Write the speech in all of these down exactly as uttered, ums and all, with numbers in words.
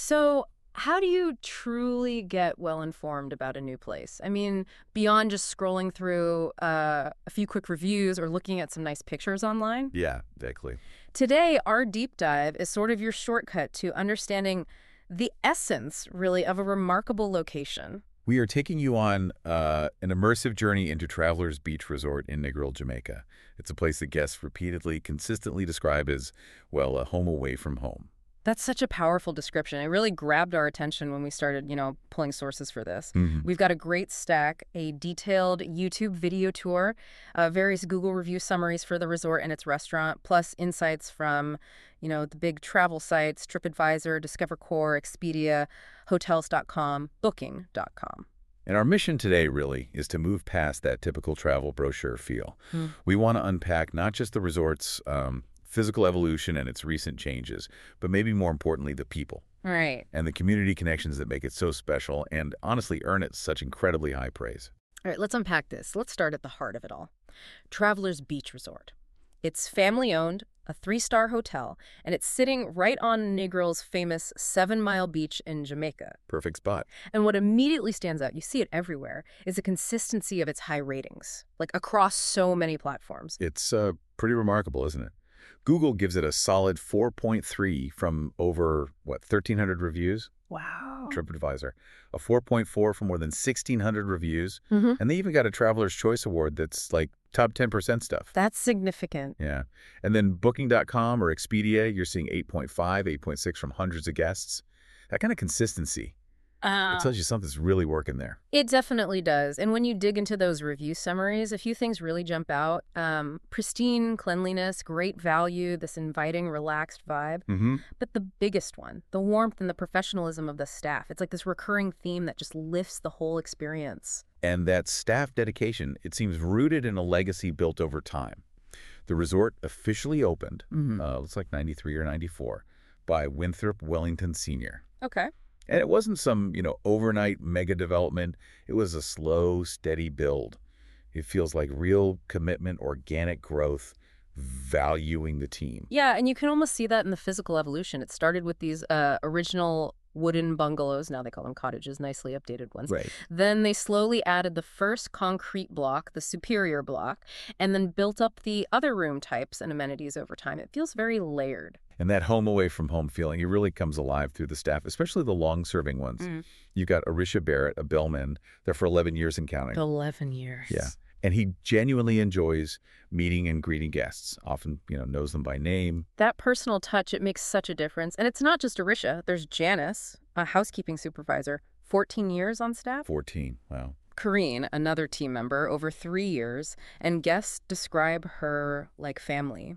So, how do you truly get well informed about a new place? I mean, beyond just scrolling through uh, a few quick reviews or looking at some nice pictures online? Yeah, exactly. Today, our deep dive is sort of your shortcut to understanding the essence, really, of a remarkable location. We are taking you on uh, an immersive journey into Travelers Beach Resort in Negril, Jamaica. It's a place that guests repeatedly, consistently describe as, well, a home away from home. That's such a powerful description. It really grabbed our attention when we started, you know, pulling sources for this. Mm-hmm. We've got a great stack, a detailed YouTube video tour, uh, various Google review summaries for the resort and its restaurant, plus insights from, you know, the big travel sites, TripAdvisor, Discover Core, Expedia, Hotels dot com, Booking dot com. And our mission today, really, is to move past that typical travel brochure feel. Hmm. We want to unpack not just the resort's um, physical evolution and its recent changes, but maybe more importantly, the people Right. and the community connections that make it so special and honestly earn it such incredibly high praise. All right, let's unpack this. Let's start at the heart of it all. Travelers Beach Resort. It's family-owned, a three-star hotel, and it's sitting right on Negril's famous Seven Mile Beach in Jamaica. Perfect spot. And what immediately stands out, you see it everywhere, is the consistency of its high ratings, like across so many platforms. It's uh, pretty remarkable, isn't it? Google gives it a solid four point three from over, what, thirteen hundred reviews? Wow. TripAdvisor. A four point four from more than sixteen hundred reviews. Mm-hmm. And they even got a Traveler's Choice Award that's like top ten percent stuff. That's significant. Yeah. And then Booking dot com or Expedia, you're seeing eight point five, eight point six from hundreds of guests. That kind of consistency, Uh, it tells you something's really working there. It definitely does. And when you dig into those review summaries, a few things really jump out. Um, pristine cleanliness, great value, this inviting, relaxed vibe. Mm-hmm. But the biggest one, the warmth and the professionalism of the staff. It's like this recurring theme that just lifts the whole experience. And that staff dedication, it seems rooted in a legacy built over time. The resort officially opened, Mm-hmm. uh, looks like ninety-three or ninety-four, by Winthrop Wellington Senior Okay. And it wasn't some, you know, overnight mega development. It was a slow, steady build. It feels like real commitment, organic growth, valuing the team. Yeah, and you can almost see that in the physical evolution. It started with these uh, original wooden bungalows. Now they call them cottages, nicely updated ones. Right. Then they slowly added the first concrete block, the superior block, and then built up the other room types and amenities over time. It feels very layered. And that home away from home feeling, it really comes alive through the staff, especially the long-serving ones. Mm. You've got Arisha Barrett, a bellman, there for eleven years and counting. eleven years. Yeah. And he genuinely enjoys meeting and greeting guests, often, you know, knows them by name. That personal touch, it makes such a difference. And it's not just Arisha. There's Janice, a housekeeping supervisor, fourteen years on staff. fourteen, wow. Kareen, another team member, over three years, and guests describe her like family.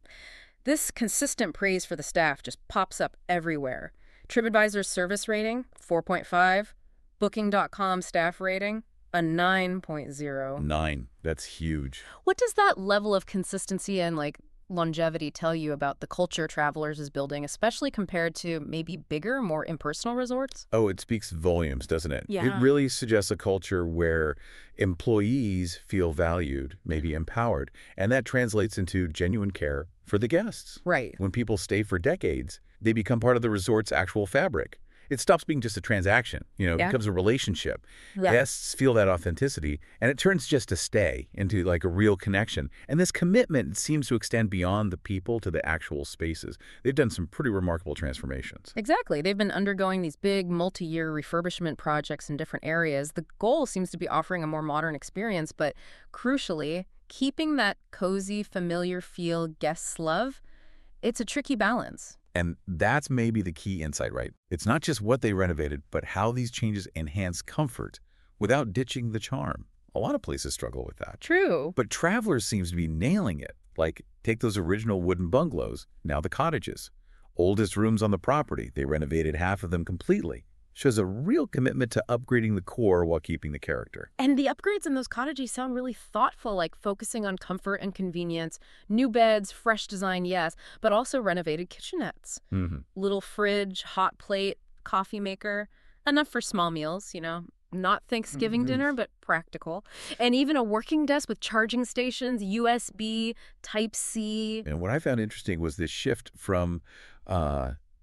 This consistent praise for the staff just pops up everywhere. TripAdvisor's service rating, four point five. Booking dot com staff rating, a nine point oh. Nine, that's huge. What does that level of consistency and, like, longevity tell you about the culture Travelers is building, especially compared to maybe bigger, more impersonal resorts? Oh, it speaks volumes, doesn't it? Yeah. It really suggests a culture where employees feel valued, maybe empowered, and that translates into genuine care for the guests. Right. When people stay for decades, they become part of the resort's actual fabric. It stops being just a transaction, you know, it Yeah. becomes a relationship. Yeah. Guests feel that authenticity, and it turns just a stay into like a real connection. And this commitment seems to extend beyond the people to the actual spaces. They've done some pretty remarkable transformations. Exactly. They've been undergoing these big multi-year refurbishment projects in different areas. The goal seems to be offering a more modern experience, but crucially, keeping that cozy, familiar feel guests love. It's a tricky balance. And that's maybe the key insight, right? It's not just what they renovated, but how these changes enhance comfort without ditching the charm. A lot of places struggle with that. True. But Travelers seems to be nailing it. Like, take those original wooden bungalows, now the cottages. Oldest rooms on the property, they renovated half of them completely. Shows a real commitment to upgrading the core while keeping the character. And the upgrades in those cottages sound really thoughtful, like focusing on comfort and convenience. New beds, fresh design, yes, but also renovated kitchenettes. Mm-hmm. Little fridge, hot plate, coffee maker. Enough for small meals, you know. Not Thanksgiving Mhm. dinner, but practical. And even a working desk with charging stations, U S B, Type-C. And what I found interesting was this shift from uh,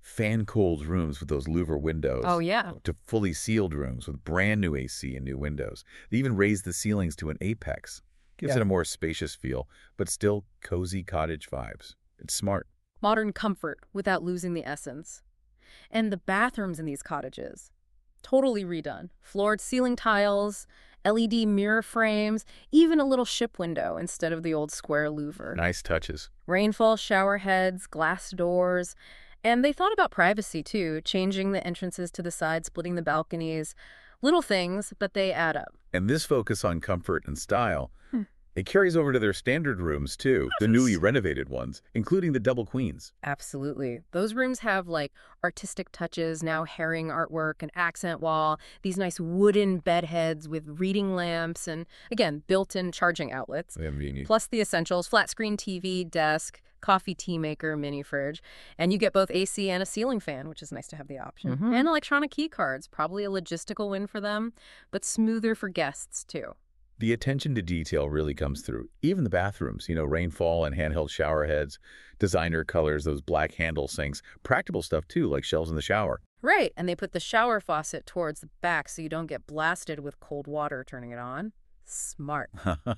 fan-cooled rooms with those louver windows. Oh, yeah. To fully sealed rooms with brand new A C and new windows. They even raised the ceilings to an apex. Gives Yeah. it a more spacious feel, but still cozy cottage vibes. It's smart. Modern comfort without losing the essence. And the bathrooms in these cottages, totally redone. Floored ceiling tiles, L E D mirror frames, even a little ship window instead of the old square louver. Nice touches. Rainfall shower heads, glass doors. And they thought about privacy, too, changing the entrances to the side, splitting the balconies. Little things, but they add up. And this focus on comfort and style, Hmm. it carries over to their standard rooms, too, the newly renovated ones, including the double queens. Absolutely. Those rooms have, like, artistic touches, now herring artwork, an accent wall, these nice wooden bed heads with reading lamps, and, again, built-in charging outlets. Convenient. Plus the essentials, flat-screen T V, desk, coffee tea maker, mini fridge. And you get both A C and a ceiling fan, which is nice to have the option. Mhm. And electronic key cards, probably a logistical win for them, but smoother for guests, too. The attention to detail really comes through. Even the bathrooms, you know, rainfall and handheld shower heads, designer colors, those black handle sinks, practical stuff too, like shelves in the shower. Right, and they put the shower faucet towards the back so you don't get blasted with cold water turning it on. Smart.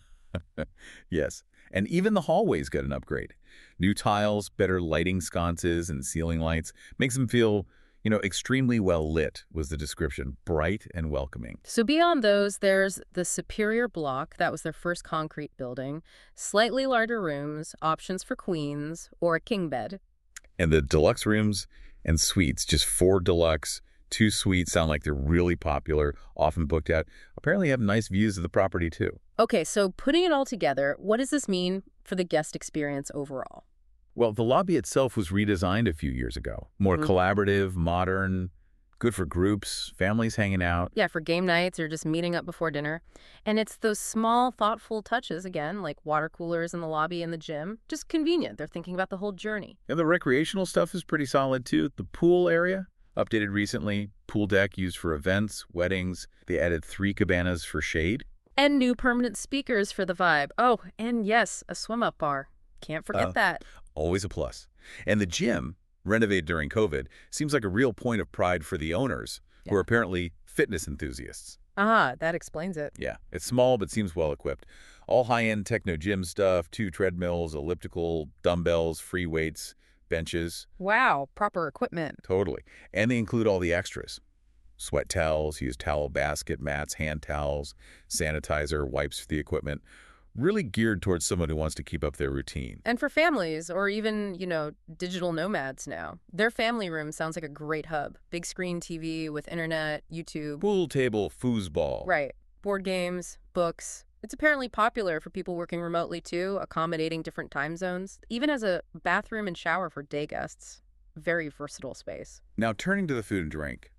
Yes, and even the hallways got an upgrade. New tiles, better lighting sconces and ceiling lights makes them feel, you know, extremely well lit was the description, bright and welcoming. So beyond those, there's the Superior Block. That was their first concrete building. Slightly larger rooms, options for queens, or a king bed. And the deluxe rooms and suites, just four deluxe, two suites sound like they're really popular, often booked out. Apparently have nice views of the property too. Okay, so putting it all together, what does this mean for the guest experience overall? Well, the lobby itself was redesigned a few years ago. More Mhm. collaborative, modern, good for groups, families hanging out. Yeah, for game nights or just meeting up before dinner. And it's those small, thoughtful touches, again, like water coolers in the lobby and the gym. Just convenient. They're thinking about the whole journey. And the recreational stuff is pretty solid too. The pool area, updated recently. Pool deck used for events, weddings. They added three cabanas for shade. And new permanent speakers for the vibe. Oh, and yes, a swim-up bar. Can't forget Uh, that. Always a plus. And the gym, renovated during COVID, seems like a real point of pride for the owners, who are Yeah. apparently fitness enthusiasts. Ah, that explains it. Yeah, it's small but seems well equipped. All high-end techno gym stuff, two treadmills, elliptical, dumbbells, free weights, benches. Wow, proper equipment. Totally. And they include all the extras. Sweat towels, use towel basket, mats, hand towels, sanitizer, wipes for the equipment. Really geared towards someone who wants to keep up their routine. And for families or even, you know, digital nomads now, their family room sounds like a great hub. Big screen T V with internet, YouTube. Pool table, foosball. Right. Board games, books. It's apparently popular for people working remotely too, accommodating different time zones. Even as a bathroom and shower for day guests. Very versatile space. Now turning to the food and drink.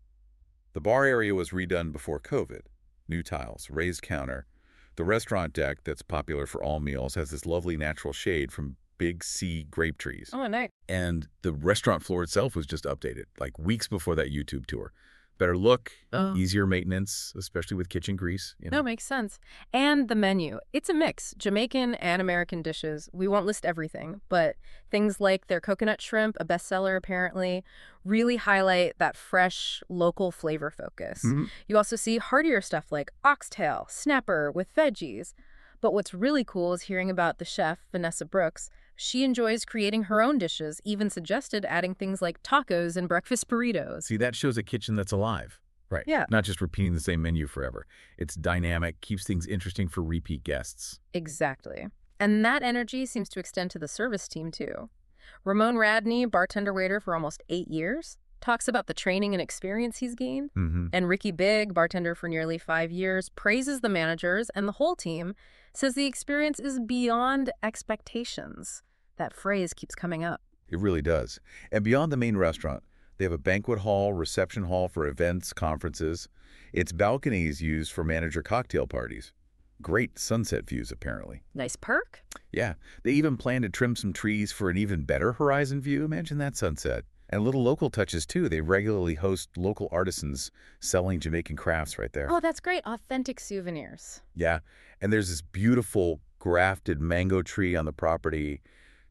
The bar area was redone before COVID. New tiles, raised counter. The restaurant deck that's popular for all meals has this lovely natural shade from big C grape trees. Oh, nice. And the restaurant floor itself was just updated, like weeks before that YouTube tour. Better look, Oh. easier maintenance, especially with kitchen grease. You know? No, makes sense. And the menu. It's a mix, Jamaican and American dishes. We won't list everything, but things like their coconut shrimp, a bestseller apparently, really highlight that fresh, local flavor focus. Mhm. You also see heartier stuff like oxtail, snapper with veggies. But what's really cool is hearing about the chef, Vanessa Brooks. She enjoys creating her own dishes, even suggested adding things like tacos and breakfast burritos. See, that shows a kitchen that's alive. Right. Yeah. Not just repeating the same menu forever. It's dynamic, keeps things interesting for repeat guests. Exactly. And that energy seems to extend to the service team, too. Ramon Radney, bartender waiter for almost eight years, talks about the training and experience he's gained. Mm-hmm. And Ricky Big, bartender for nearly five years, praises the managers and the whole team, says the experience is beyond expectations. That phrase keeps coming up. It really does. And beyond the main restaurant, they have a banquet hall, reception hall for events, conferences. Its balconies used for manager cocktail parties. Great sunset views, apparently. Nice perk. Yeah, they even plan to trim some trees for an even better horizon view. Imagine that sunset. And little local touches, too. They regularly host local artisans selling Jamaican crafts right there. Oh, that's great. Authentic souvenirs. Yeah, and there's this beautiful grafted mango tree on the property.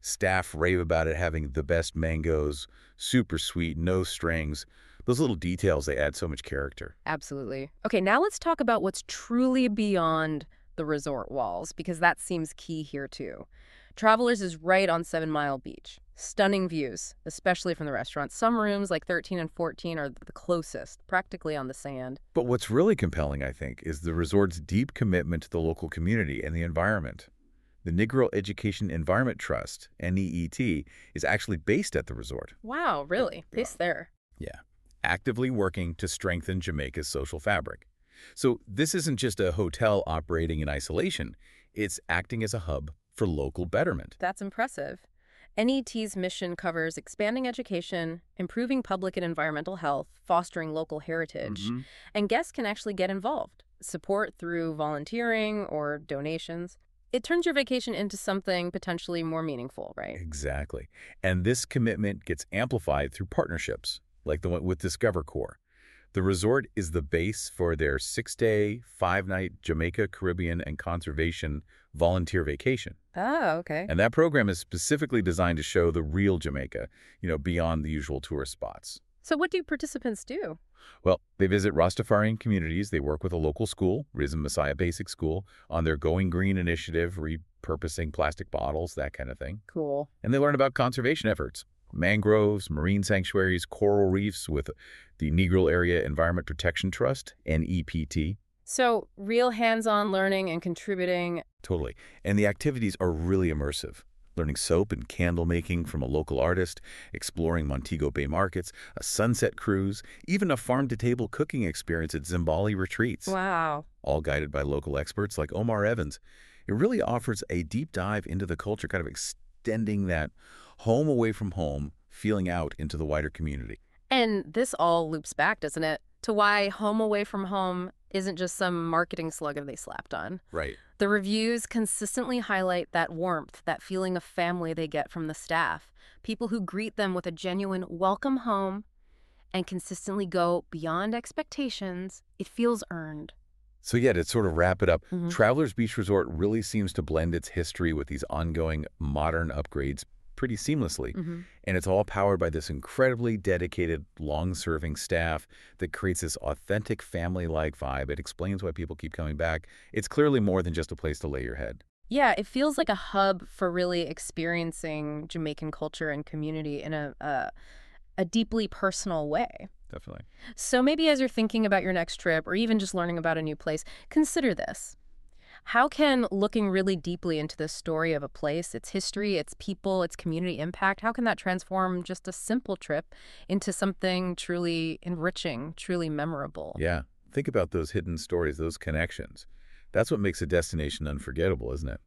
Staff rave about it having the best mangoes, super sweet, no strings. Those little details, they add so much character. Absolutely. Okay, now let's talk about what's truly beyond the resort walls, because that seems key here too. Travelers is right on Seven Mile Beach. Stunning views, especially from the restaurant. Some rooms, like thirteen and fourteen, are the closest, practically on the sand. But what's really compelling, I think, is the resort's deep commitment to the local community and the environment. The Negro Education Environment Trust, N E E T, is actually based at the resort. Wow, really? Based there. Yeah, actively working to strengthen Jamaica's social fabric. So this isn't just a hotel operating in isolation. It's acting as a hub for local betterment. That's impressive. N E T's mission covers expanding education, improving public and environmental health, fostering local heritage, Mm-hmm. and guests can actually get involved, support through volunteering or donations. It turns your vacation into something potentially more meaningful, right? Exactly. And this commitment gets amplified through partnerships, like the one with Discover Corps. The resort is the base for their six-day, five-night Jamaica, Caribbean, and Conservation volunteer vacation. Oh, okay. And that program is specifically designed to show the real Jamaica, you know, beyond the usual tourist spots. So what do participants do? Well, they visit Rastafarian communities. They work with a local school, Risen Messiah Basic School, on their Going Green initiative, repurposing plastic bottles, that kind of thing. Cool. And they learn about conservation efforts, mangroves, marine sanctuaries, coral reefs with the Negro Area Environment Protection Trust, N E P T. So real hands-on learning and contributing. Totally. And the activities are really immersive. Learning soap and candle making from a local artist, exploring Montego Bay markets, a sunset cruise, even a farm-to-table cooking experience at Zimbali retreats. Wow. All guided by local experts like Omar Evans. It really offers a deep dive into the culture, kind of extending that home away from home feeling out into the wider community. And this all loops back, doesn't it, to why home away from home isn't just some marketing slogan they slapped on. Right. The reviews consistently highlight that warmth, that feeling of family they get from the staff, people who greet them with a genuine welcome home and consistently go beyond expectations. It feels earned. So yeah, to sort of wrap it up, Mhm. Travelers Beach Resort really seems to blend its history with these ongoing modern upgrades pretty seamlessly. Mhm. And it's all powered by this incredibly dedicated, long-serving staff that creates this authentic family-like vibe. It explains why people keep coming back. It's clearly more than just a place to lay your head. Yeah, it feels like a hub for really experiencing Jamaican culture and community in a, a, a deeply personal way. Definitely. So maybe as you're thinking about your next trip or even just learning about a new place, consider this. How can looking really deeply into the story of a place, its history, its people, its community impact, how can that transform just a simple trip into something truly enriching, truly memorable? Yeah. Think about those hidden stories, those connections. That's what makes a destination unforgettable, isn't it?